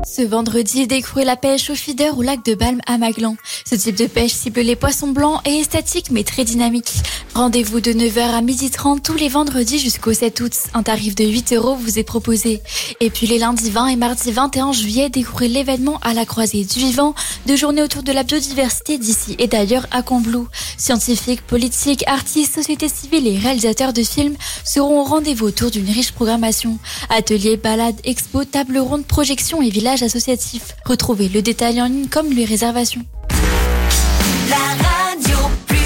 Ce vendredi, découvrez la pêche au feeder au lac de Balme à Maglan. Ce type de pêche cible les poissons blancs et est statique mais très dynamique. Rendez-vous de 9h à 12h30 tous les vendredis jusqu'au 7 août. Un tarif de 8 € vous est proposé. Et puis les lundis 20 et mardi 21 juillet, découvrez l'événement à la croisée du vivant, 2 journées autour de la biodiversité d'ici et d'ailleurs à Combloux. Scientifiques, politiques, artistes, sociétés civiles et réalisateurs de films seront au rendez-vous autour d'une riche programmation. Ateliers, balades, expos, tables rondes, projections et villages associatifs. Retrouvez le détail en ligne comme les réservations.